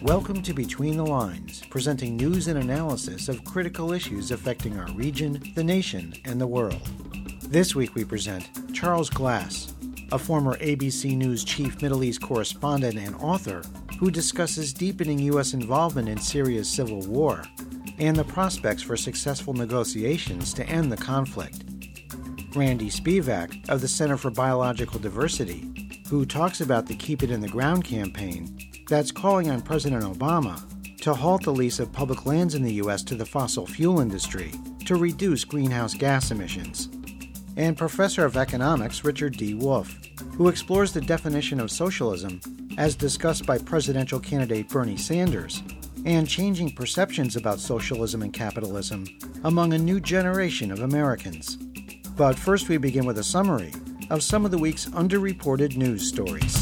Welcome to Between the Lines, presenting news and analysis of critical issues affecting our region, the nation, and the world. This week we present Charles Glass, a former ABC News chief Middle East correspondent and author who discusses deepening U.S. involvement in Syria's civil war and the prospects for successful negotiations to end the conflict. Randy Spivak of the Center for Biological Diversity, who talks about the Keep It in the Ground campaign that's calling on President Obama to halt the lease of public lands in the U.S. to the fossil fuel industry to reduce greenhouse gas emissions. And Professor of Economics Richard D. Wolff, who explores the definition of socialism as discussed by presidential candidate Bernie Sanders and changing perceptions about socialism and capitalism among a new generation of Americans. But first we begin with a summary of some of the week's underreported news stories.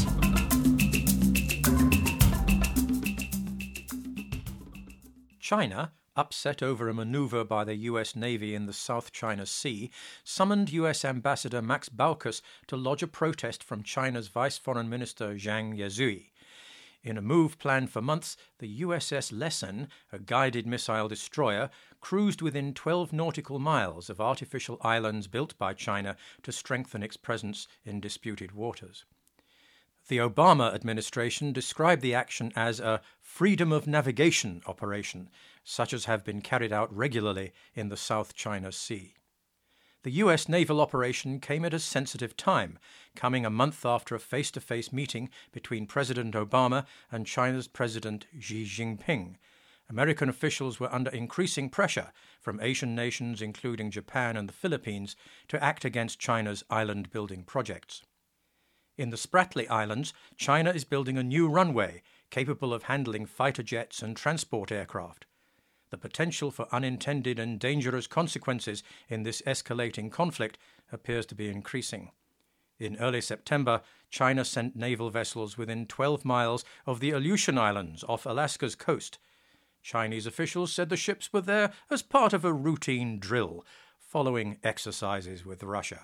China, upset over a maneuver by the U.S. Navy in the South China Sea, summoned U.S. Ambassador Max Baucus to lodge a protest from China's Vice Foreign Minister Zhang Yazui. In a move planned for months, the USS Lesson, a guided missile destroyer, cruised within 12 nautical miles of artificial islands built by China to strengthen its presence in disputed waters. The Obama administration described the action as a freedom of navigation operation, such as have been carried out regularly in the South China Sea. The U.S. naval operation came at a sensitive time, coming a month after a face-to-face meeting between President Obama and China's President Xi Jinping. American officials were under increasing pressure from Asian nations, including Japan and the Philippines, to act against China's island-building projects. In the Spratly Islands, China is building a new runway capable of handling fighter jets and transport aircraft. The potential for unintended and dangerous consequences in this escalating conflict appears to be increasing. In early September, China sent naval vessels within 12 miles of the Aleutian Islands off Alaska's coast. Chinese officials said the ships were there as part of a routine drill, following exercises with Russia.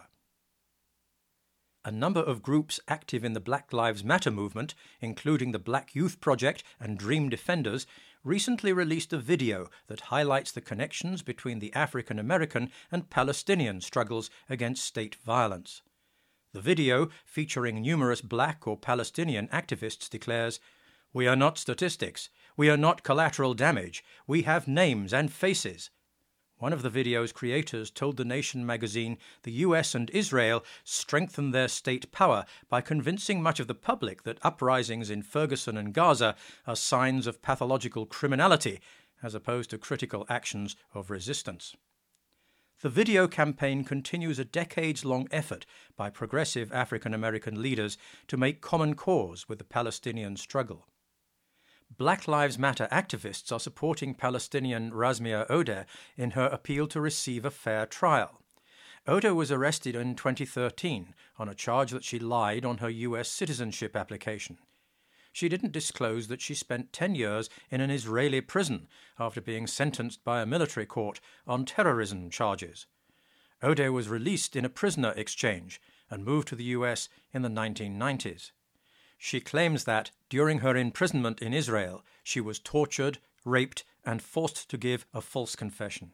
A number of groups active in the Black Lives Matter movement, including the Black Youth Project and Dream Defenders, recently released a video that highlights the connections between the African American and Palestinian struggles against state violence. The video, featuring numerous Black or Palestinian activists, declares, "We are not statistics. We are not collateral damage. We have names and faces." One of the video's creators told The Nation magazine the US and Israel strengthened their state power by convincing much of the public that uprisings in Ferguson and Gaza are signs of pathological criminality, as opposed to critical actions of resistance. The video campaign continues a decades-long effort by progressive African American leaders to make common cause with the Palestinian struggle. Black Lives Matter activists are supporting Palestinian Rasmea Odeh in her appeal to receive a fair trial. Odeh was arrested in 2013 on a charge that she lied on her U.S. citizenship application. She didn't disclose that she spent 10 years in an Israeli prison after being sentenced by a military court on terrorism charges. Odeh was released in a prisoner exchange and moved to the U.S. in the 1990s. She claims that, during her imprisonment in Israel, she was tortured, raped, and forced to give a false confession.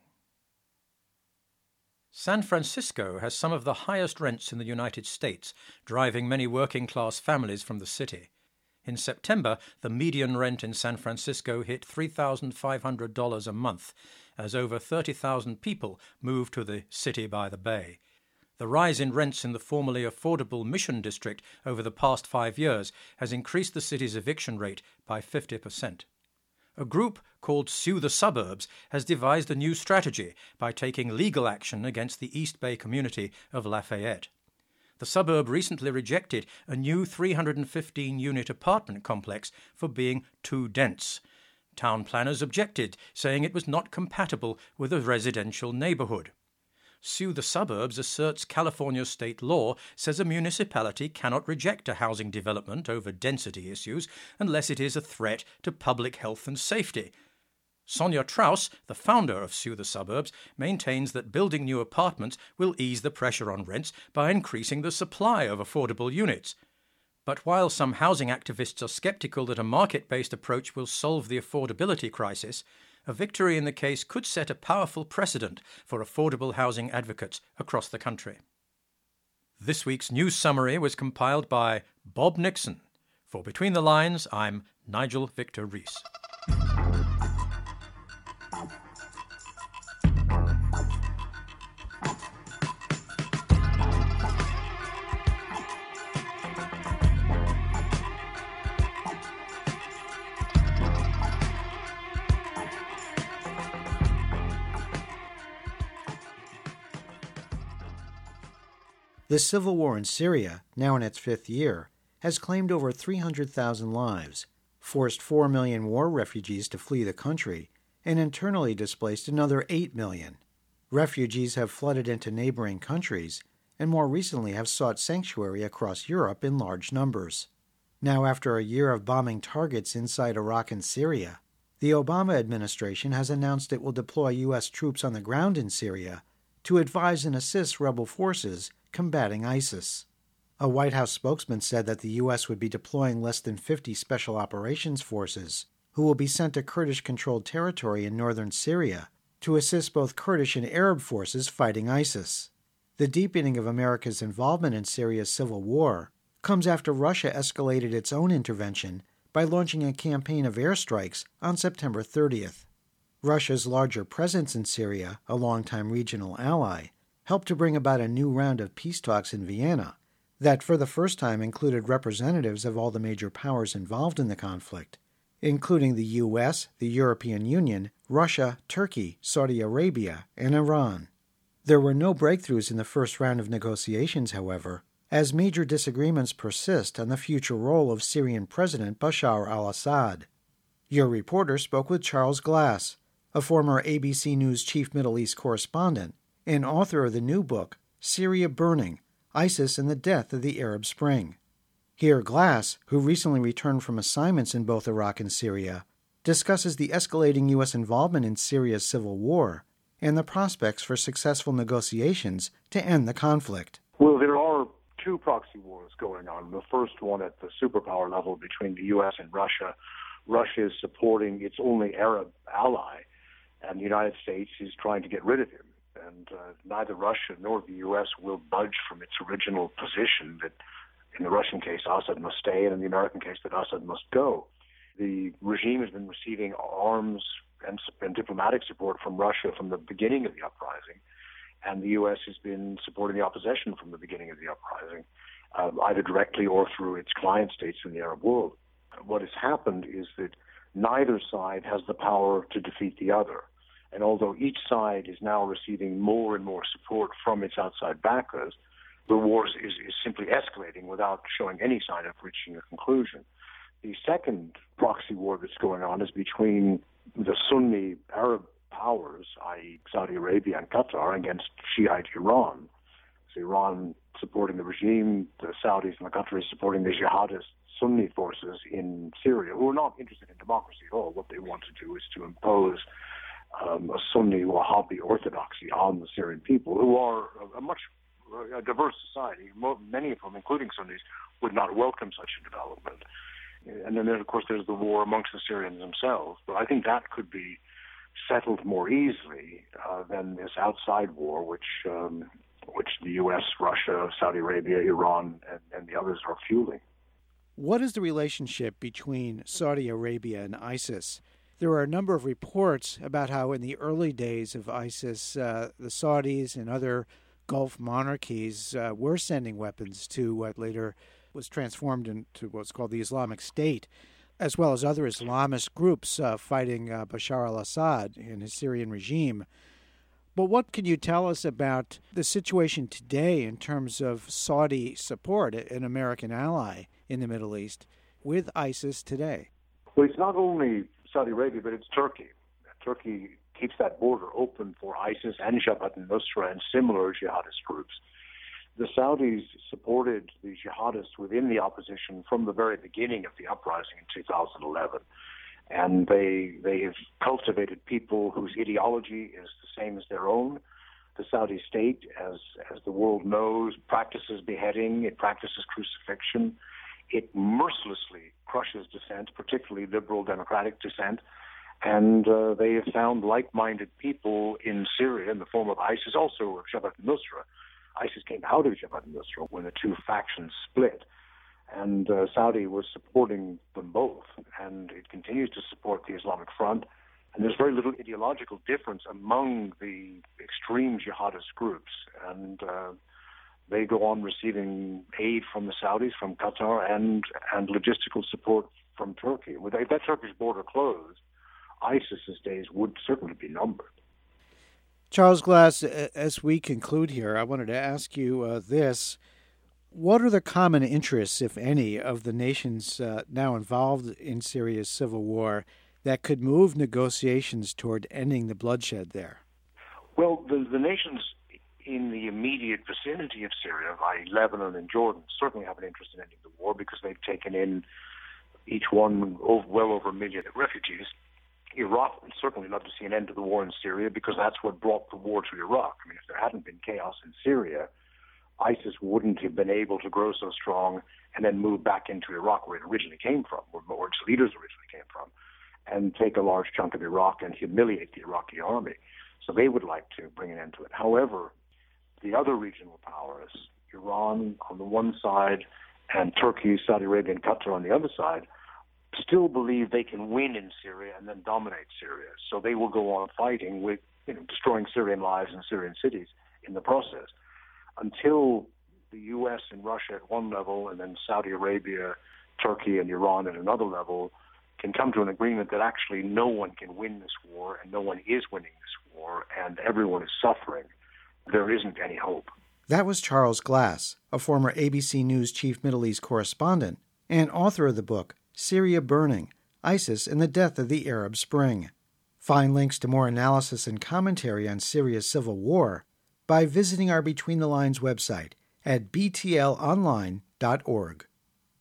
San Francisco has some of the highest rents in the United States, driving many working-class families from the city. In September, the median rent in San Francisco hit $3,500 a month, as over 30,000 people moved to the city by the bay. The rise in rents in the formerly affordable Mission District over the past 5 years has increased the city's eviction rate by 50%. A group called Sue the Suburbs has devised a new strategy by taking legal action against the East Bay community of Lafayette. The suburb recently rejected a new 315-unit apartment complex for being too dense. Town planners objected, saying it was not compatible with a residential neighborhood. Sue the Suburbs asserts California state law says a municipality cannot reject a housing development over density issues unless it is a threat to public health and safety. Sonia Traus, the founder of Sue the Suburbs, maintains that building new apartments will ease the pressure on rents by increasing the supply of affordable units. But while some housing activists are skeptical that a market-based approach will solve the affordability crisis, a victory in the case could set a powerful precedent for affordable housing advocates across the country. This week's news summary was compiled by Bob Nixon. For Between the Lines, I'm Nigel Victor Rees. The civil war in Syria, now in its fifth year, has claimed over 300,000 lives, forced 4 million war refugees to flee the country, and internally displaced another 8 million. Refugees have flooded into neighboring countries, and more recently have sought sanctuary across Europe in large numbers. Now, after a year of bombing targets inside Iraq and Syria, the Obama administration has announced it will deploy U.S. troops on the ground in Syria to advise and assist rebel forces combating ISIS. A White House spokesman said that the U.S. would be deploying less than 50 special operations forces, who will be sent to Kurdish-controlled territory in northern Syria to assist both Kurdish and Arab forces fighting ISIS. The deepening of America's involvement in Syria's civil war comes after Russia escalated its own intervention by launching a campaign of airstrikes on September 30th. Russia's larger presence in Syria, a longtime regional ally, helped to bring about a new round of peace talks in Vienna that for the first time included representatives of all the major powers involved in the conflict, including the U.S., the European Union, Russia, Turkey, Saudi Arabia, and Iran. There were no breakthroughs in the first round of negotiations, however, as major disagreements persist on the future role of Syrian President Bashar al-Assad. Your reporter spoke with Charles Glass, a former ABC News chief Middle East correspondent and author of the new book, Syria Burning, ISIS and the Death of the Arab Spring. Here, Glass, who recently returned from assignments in both Iraq and Syria, discusses the escalating U.S. involvement in Syria's civil war and the prospects for successful negotiations to end the conflict. Well, there are two proxy wars going on. The first one at the superpower level between the U.S. and Russia. Russia is supporting its only Arab ally, and the United States is trying to get rid of him. And neither Russia nor the U.S. will budge from its original position that, in the Russian case, Assad must stay, and in the American case, that Assad must go. The regime has been receiving arms and diplomatic support from Russia from the beginning of the uprising, and the U.S. has been supporting the opposition from the beginning of the uprising, either directly or through its client states in the Arab world. What has happened is that neither side has the power to defeat the other. And although each side is now receiving more and more support from its outside backers, the war is simply escalating without showing any sign of reaching a conclusion. The second proxy war that's going on is between the Sunni Arab powers, i.e. Saudi Arabia and Qatar, against Shiite Iran. So Iran supporting the regime, the Saudis and the Qataris supporting the jihadist Sunni forces in Syria, who are not interested in democracy at all. What they want to do is to impose a Sunni Wahhabi orthodoxy on the Syrian people, who are a diverse society. Many of them, including Sunnis, would not welcome such a development. And then, of course, there's the war amongst the Syrians themselves. But I think that could be settled more easily than this outside war, which the U.S., Russia, Saudi Arabia, Iran, and the others are fueling. What is the relationship between Saudi Arabia and ISIS? There are a number of reports about how in the early days of ISIS, the Saudis and other Gulf monarchies were sending weapons to what later was transformed into what's called the Islamic State, as well as other Islamist groups fighting Bashar al-Assad and his Syrian regime. But what can you tell us about the situation today in terms of Saudi support, an American ally in the Middle East, with ISIS today? Well, it's not only Saudi Arabia, but it's Turkey. Turkey keeps that border open for ISIS and Jabhat al-Nusra and similar jihadist groups. The Saudis supported the jihadists within the opposition from the very beginning of the uprising in 2011. And they have cultivated people whose ideology is the same as their own. The Saudi state, as the world knows, practices beheading, it practices crucifixion. It mercilessly crushes dissent, particularly liberal democratic dissent. And they have found like-minded people in Syria in the form of ISIS, also of Jabhat al-Nusra. ISIS came out of Jabhat al-Nusra when the two factions split. And Saudi was supporting them both, and it continues to support the Islamic Front. And there's very little ideological difference among the extreme jihadist groups. And they go on receiving aid from the Saudis, from Qatar, and logistical support from Turkey. With that Turkish border closed, ISIS's days would certainly be numbered. Charles Glass, as we conclude here, I wanted to ask you this. What are the common interests, if any, of the nations now involved in Syria's civil war that could move negotiations toward ending the bloodshed there? Well, the nations in the immediate vicinity of Syria, i.e. Lebanon and Jordan, certainly have an interest in ending the war because they've taken in each one well over 1 million refugees. Iraq would certainly love to see an end to the war in Syria because that's what brought the war to Iraq. I mean, if there hadn't been chaos in Syria, ISIS wouldn't have been able to grow so strong and then move back into Iraq where it originally came from, where its leaders originally came from, and take a large chunk of Iraq and humiliate the Iraqi army. So they would like to bring an end to it. However, the other regional powers, Iran on the one side and Turkey, Saudi Arabia, and Qatar on the other side, still believe they can win in Syria and then dominate Syria. So they will go on fighting with, destroying Syrian lives and Syrian cities in the process until the U.S. and Russia at one level and then Saudi Arabia, Turkey, and Iran at another level can come to an agreement that actually no one can win this war and no one is winning this war and everyone is suffering. There isn't any hope. That was Charles Glass, a former ABC News chief Middle East correspondent and author of the book Syria Burning, ISIS and the Death of the Arab Spring. Find links to more analysis and commentary on Syria's civil war by visiting our Between the Lines website at btlonline.org.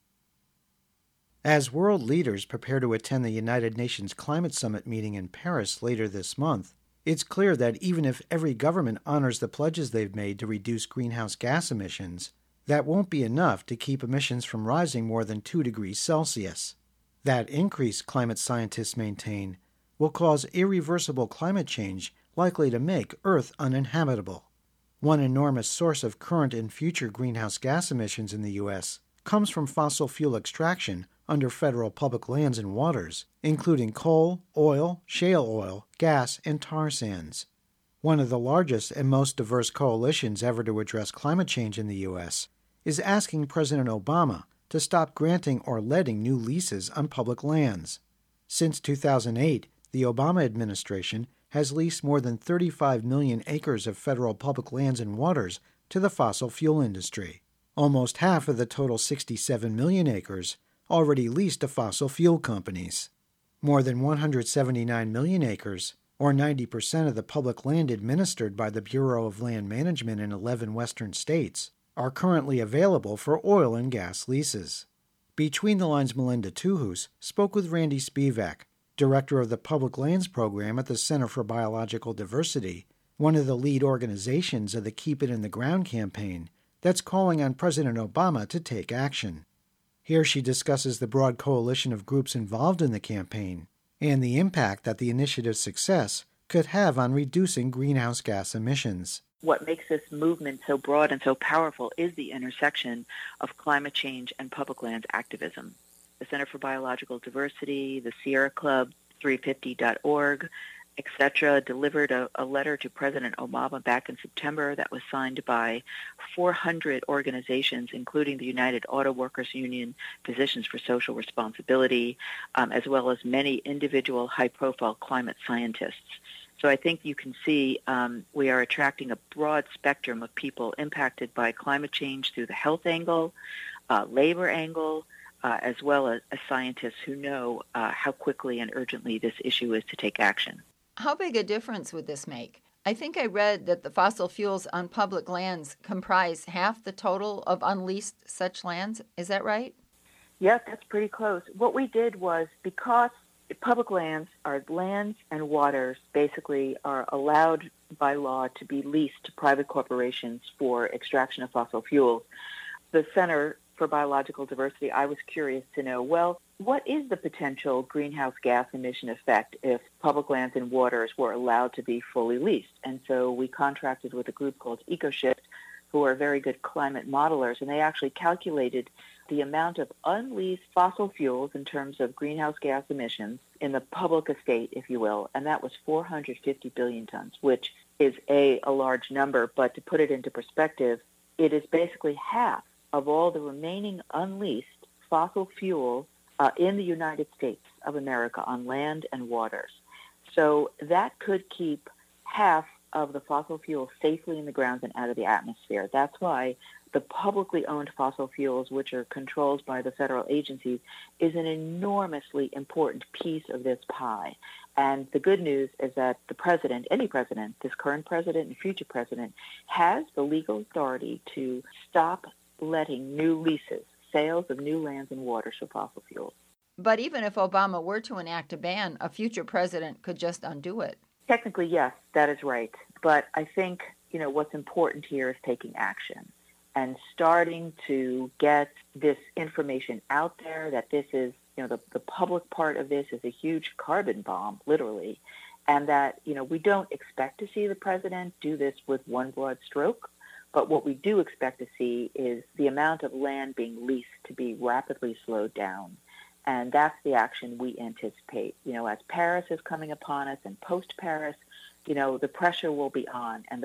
As world leaders prepare to attend the United Nations Climate Summit meeting in Paris later this month, it's clear that even if every government honors the pledges they've made to reduce greenhouse gas emissions, that won't be enough to keep emissions from rising more than 2 degrees Celsius. That increase, climate scientists maintain, will cause irreversible climate change likely to make Earth uninhabitable. One enormous source of current and future greenhouse gas emissions in the U.S. comes from fossil fuel extraction under federal public lands and waters, including coal, oil, shale oil, gas, and tar sands. One of the largest and most diverse coalitions ever to address climate change in the U.S. is asking President Obama to stop granting or letting new leases on public lands. Since 2008, the Obama administration has leased more than 35 million acres of federal public lands and waters to the fossil fuel industry. Almost half of the total 67 million acres already leased to fossil fuel companies. More than 179 million acres, or 90% of the public land administered by the Bureau of Land Management in 11 western states, are currently available for oil and gas leases. Between the Lines' Melinda Tuhus spoke with Randy Spivak, director of the Public Lands Program at the Center for Biological Diversity, one of the lead organizations of the Keep It in the Ground campaign that's calling on President Obama to take action. Here she discusses the broad coalition of groups involved in the campaign and the impact that the initiative's success could have on reducing greenhouse gas emissions. What makes this movement so broad and so powerful is the intersection of climate change and public lands activism. The Center for Biological Diversity, the Sierra Club, 350.org, etc., delivered a letter to President Obama back in September that was signed by 400 organizations, including the United Auto Workers Union, Physicians for Social Responsibility, as well as many individual high-profile climate scientists. So I think you can see we are attracting a broad spectrum of people impacted by climate change through the health angle, labor angle, as well as scientists who know how quickly and urgently this issue is to take action. How big a difference would this make? I think I read that the fossil fuels on public lands comprise half the total of unleased such lands. Is that right? Yes, that's pretty close. What we did was, because public lands are lands and waters basically are allowed by law to be leased to private corporations for extraction of fossil fuels, the center for Biological Diversity, I was curious to know, well, what is the potential greenhouse gas emission effect if public lands and waters were allowed to be fully leased? And so we contracted with a group called EcoShift, who are very good climate modelers, and they actually calculated the amount of unleased fossil fuels in terms of greenhouse gas emissions in the public estate, if you will, and that was 450 billion tons, which is a large number, but to put it into perspective, it is basically half of all the remaining unleased fossil fuels in the United States of America on land and waters. So that could keep half of the fossil fuels safely in the ground and out of the atmosphere. That's why the publicly owned fossil fuels, which are controlled by the federal agencies, is an enormously important piece of this pie. And the good news is that the president, any president, this current president and future president, has the legal authority to stop letting new leases, sales of new lands and waters for fossil fuels. But even if Obama were to enact a ban, a future president could just undo it. Technically, yes, that is right. But I think, what's important here is taking action and starting to get this information out there that this is, the public part of this is a huge carbon bomb, literally, and that, we don't expect to see the president do this with one broad stroke, but what we do expect to see is the amount of land being leased to be rapidly slowed down. And that's the action we anticipate. As Paris is coming upon us and post-Paris, the pressure will be on, and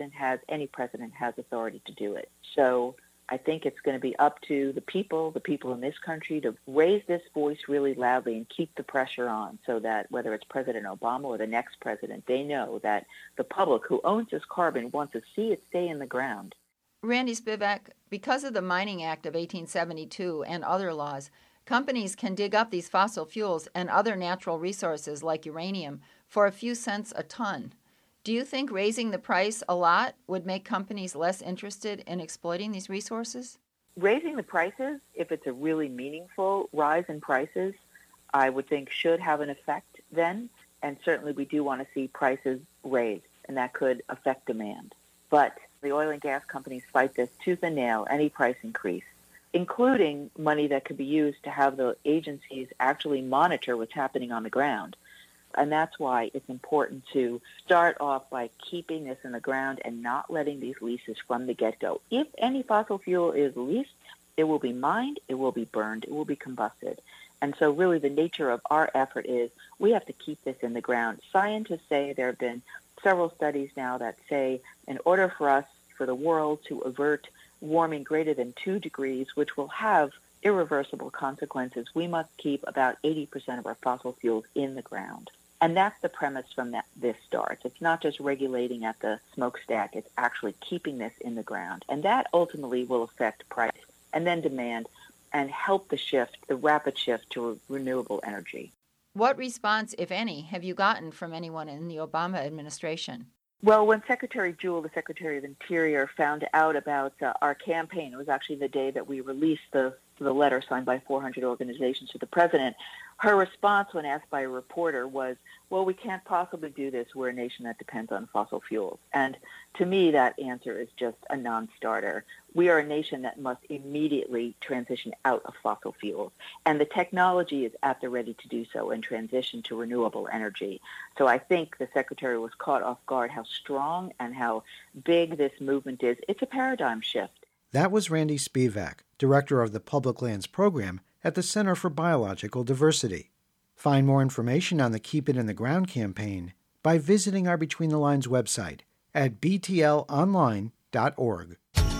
any president has authority to do it. So I think it's going to be up to the people in this country, to raise this voice really loudly and keep the pressure on, so that whether it's President Obama or the next president, they know that the public who owns this carbon wants to see it stay in the ground. Randy Spivak, because of the Mining Act of 1872 and other laws, companies can dig up these fossil fuels and other natural resources like uranium for a few cents a ton. Do you think raising the price a lot would make companies less interested in exploiting these resources? Raising the prices, if it's a really meaningful rise in prices, I would think should have an effect then. And certainly we do want to see prices raised, and that could affect demand. But the oil and gas companies fight this tooth and nail, any price increase, including money that could be used to have the agencies actually monitor what's happening on the ground. And that's why it's important to start off by keeping this in the ground and not letting these leases from the get-go. If any fossil fuel is leased, it will be mined, it will be burned, it will be combusted. And so really the nature of our effort is we have to keep this in the ground. Scientists say there have been several studies now that say in order for the world to avert warming greater than 2 degrees, which will have irreversible consequences, we must keep about 80% of our fossil fuels in the ground. And that's the premise from this starts. It's not just regulating at the smokestack. It's actually keeping this in the ground. And that ultimately will affect price and then demand and help the rapid shift to renewable energy. What response, if any, have you gotten from anyone in the Obama administration? Well, when Secretary Jewell, the Secretary of Interior, found out about our campaign, it was actually the day that we released the letter signed by 400 organizations to the president, her response when asked by a reporter was, well, we can't possibly do this. We're a nation that depends on fossil fuels. And to me, that answer is just a non-starter. We are a nation that must immediately transition out of fossil fuels. And the technology is at the ready to do so and transition to renewable energy. So I think the Secretary was caught off guard how strong and how big this movement is. It's a paradigm shift. That was Randy Spivak, Director of the Public Lands Program at the Center for Biological Diversity. Find more information on the Keep It in the Ground campaign by visiting our Between the Lines website at btlonline.org.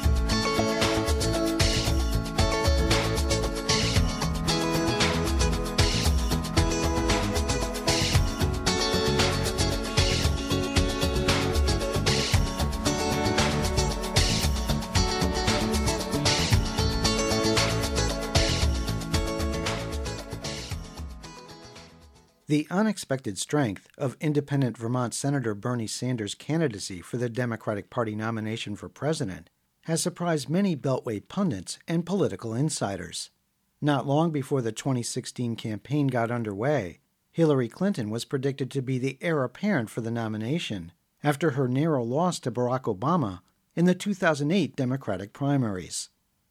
The unexpected strength of independent Vermont Senator Bernie Sanders' candidacy for the Democratic Party nomination for president has surprised many Beltway pundits and political insiders. Not long before the 2016 campaign got underway, Hillary Clinton was predicted to be the heir apparent for the nomination after her narrow loss to Barack Obama in the 2008 Democratic primaries.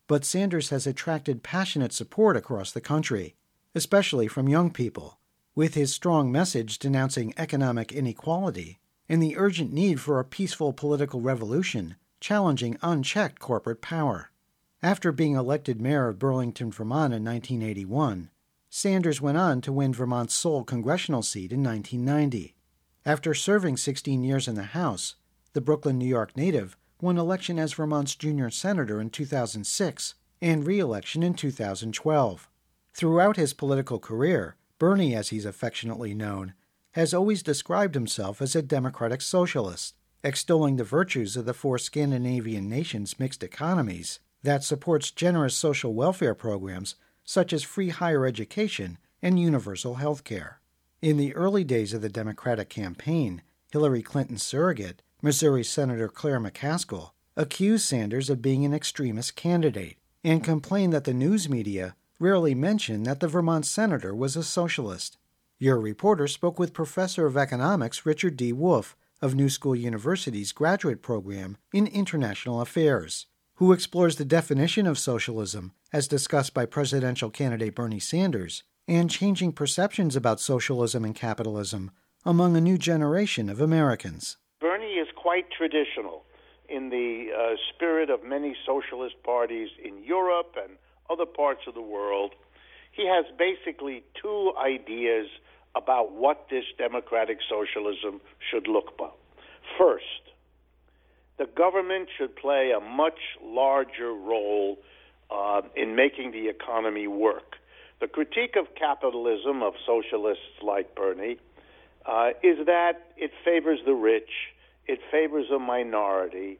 but Sanders has attracted passionate support across the country, especially from young people, with his strong message denouncing economic inequality and the urgent need for a peaceful political revolution challenging unchecked corporate power. After being elected mayor of Burlington, Vermont in 1981, Sanders went on to win Vermont's sole congressional seat in 1990. After serving 16 years in the House, the Brooklyn, New York native won election as Vermont's junior senator in 2006 and re-election in 2012. Throughout his political career, Bernie, as he's affectionately known, has always described himself as a democratic socialist, extolling the virtues of the four Scandinavian nations' mixed economies that supports generous social welfare programs such as free higher education and universal health care. In the early days of the Democratic campaign, Hillary Clinton's surrogate, Missouri Senator Claire McCaskill, accused Sanders of being an extremist candidate and complained that the news media rarely mentioned that the Vermont senator was a socialist. Your reporter spoke with Professor of Economics Richard D. Wolff of New School University's graduate program in International Affairs, who explores the definition of socialism as discussed by presidential candidate Bernie Sanders and changing perceptions about socialism and capitalism among a new generation of Americans. Bernie is quite traditional in the spirit of many socialist parties in Europe and other parts of the world. He has basically two ideas about what this democratic socialism should look like. First, the government should play a much larger role in making the economy work. The critique of capitalism of socialists like Bernie is that it favors the rich, it favors a minority,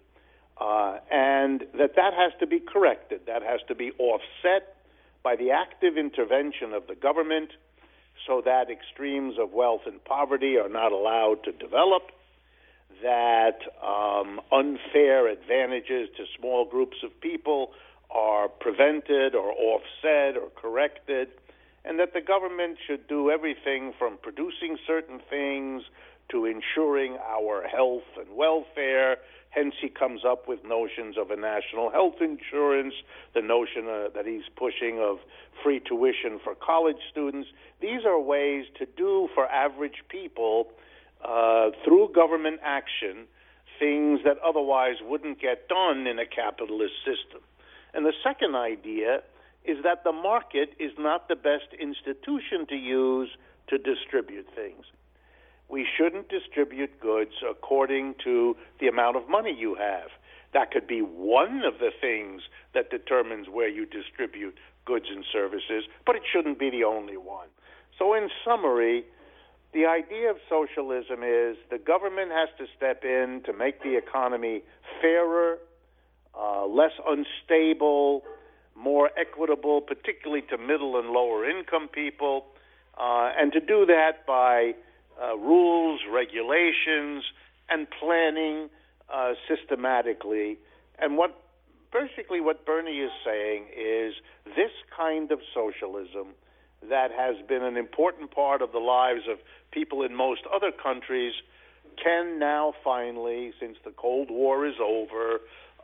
and that has to be corrected. That has to be offset by the active intervention of the government so that extremes of wealth and poverty are not allowed to develop, that unfair advantages to small groups of people are prevented or offset or corrected, and that the government should do everything from producing certain things to ensuring our health and welfare. Hence, he comes up with notions of a national health insurance, the notion that he's pushing of free tuition for college students. These are ways to do for average people, through government action, things that otherwise wouldn't get done in a capitalist system. And the second idea is that the market is not the best institution to use to distribute things. We shouldn't distribute goods according to the amount of money you have. That could be one of the things that determines where you distribute goods and services, but it shouldn't be the only one. So in summary, the idea of socialism is the government has to step in to make the economy fairer, less unstable, more equitable, particularly to middle and lower income people, and to do that by rules, regulations, and planning systematically. And what Bernie is saying is this kind of socialism that has been an important part of the lives of people in most other countries can now finally, since the Cold War is over,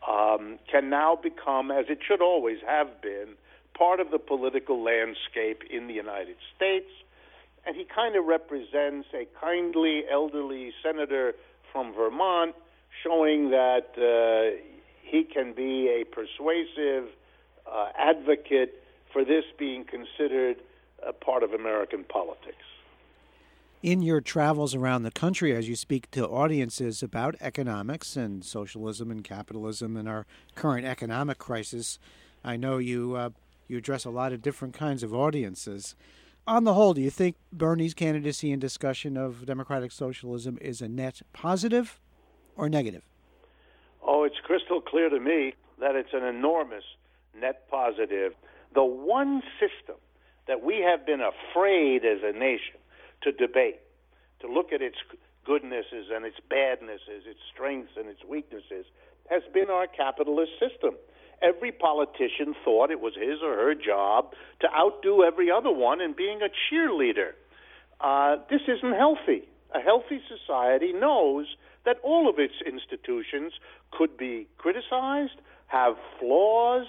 can now become, as it should always have been, part of the political landscape in the United States. And he kind of represents a kindly, elderly senator from Vermont, showing that he can be a persuasive advocate for this being considered a part of American politics. In your travels around the country, as you speak to audiences about economics and socialism and capitalism and our current economic crisis, I know you address a lot of different kinds of audiences. On the whole, do you think Bernie's candidacy and discussion of democratic socialism is a net positive or negative? Oh, it's crystal clear to me that it's an enormous net positive. The one system that we have been afraid as a nation to debate, to look at its goodnesses and its badnesses, its strengths and its weaknesses, has been our capitalist system. Every politician thought it was his or her job to outdo every other one in being a cheerleader. This isn't healthy. A healthy society knows that all of its institutions could be criticized, have flaws,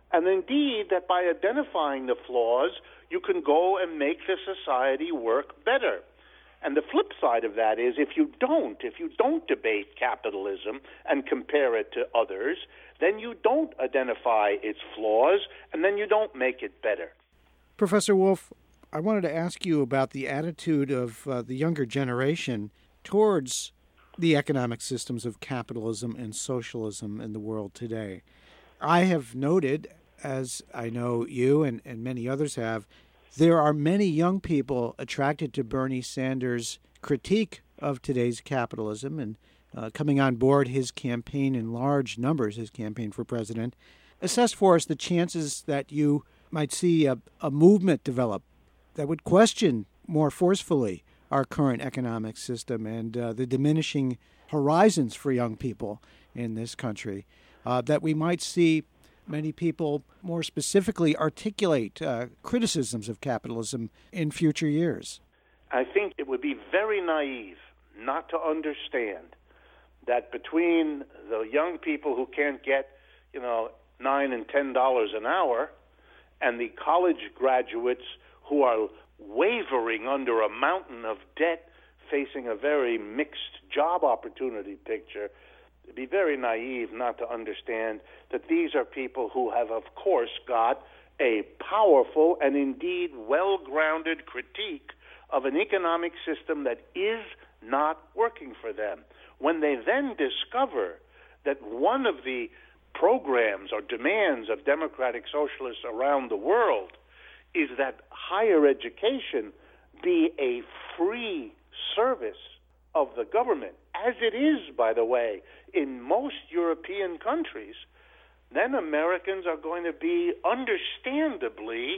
And indeed, that by identifying the flaws, you can go and make the society work better. And the flip side of that is if you don't debate capitalism and compare it to others, then you don't identify its flaws, and then you don't make it better. Professor Wolff, I wanted to ask you about the attitude of the younger generation towards the economic systems of capitalism and socialism in the world today. I have noted, as I know you and many others have, there are many young people attracted to Bernie Sanders' critique of today's capitalism and coming on board his campaign in large numbers, his campaign for president. Assess for us the chances that you might see a movement develop that would question more forcefully our current economic system and the diminishing horizons for young people in this country, that we might see many people more specifically articulate criticisms of capitalism in future years. I think it would be very naive not to understand that between the young people who can't get, $9 and $10 an hour and the college graduates who are wavering under a mountain of debt, facing a very mixed job opportunity picture, it'd be very naive not to understand that these are people who have, of course, got a powerful and indeed well-grounded critique of an economic system that is not working for them. When they then discover that one of the programs or demands of democratic socialists around the world is that higher education be a free service of the government, as it is, by the way, in most European countries, then Americans are going to be understandably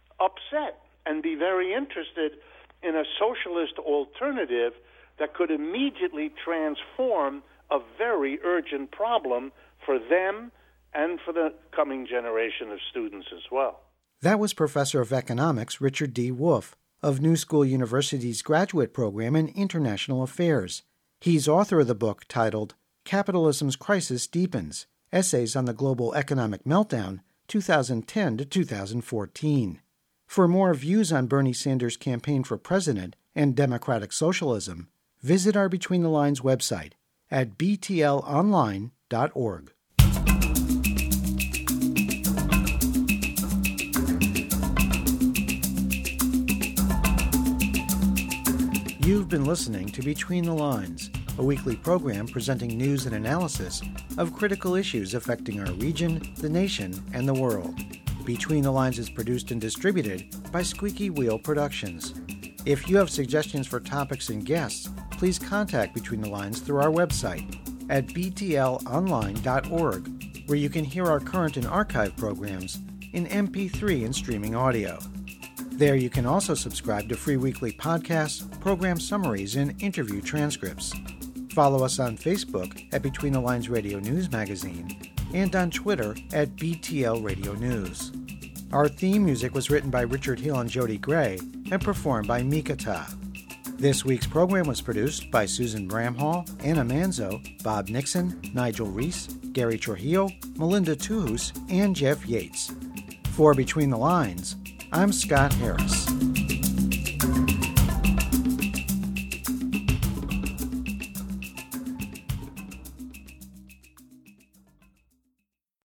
upset and be very interested in a socialist alternative that could immediately transform a very urgent problem for them and for the coming generation of students as well. That was Professor of Economics Richard D. Wolff of New School University's graduate program in International Affairs. He's author of the book titled Capitalism's Crisis Deepens, Essays on the Global Economic Meltdown, 2010 to 2014. For more views on Bernie Sanders' campaign for president and democratic socialism, visit our Between the Lines website at btlonline.org. You've been listening to Between the Lines, a weekly program presenting news and analysis of critical issues affecting our region, the nation, and the world. Between the Lines is produced and distributed by Squeaky Wheel Productions. If you have suggestions for topics and guests, please contact Between the Lines through our website at btlonline.org, where you can hear our current and archive programs in MP3 and streaming audio. There you can also subscribe to free weekly podcasts, program summaries, and interview transcripts. Follow us on Facebook at Between the Lines Radio News Magazine and on Twitter at BTL Radio News. Our theme music was written by Richard Hill and Jody Gray and performed by Mikata. This week's program was produced by Susan Bramhall, Anna Manzo, Bob Nixon, Nigel Reese, Gary Trujillo, Melinda Tuhus, and Jeff Yates. For Between the Lines, I'm Scott Harris.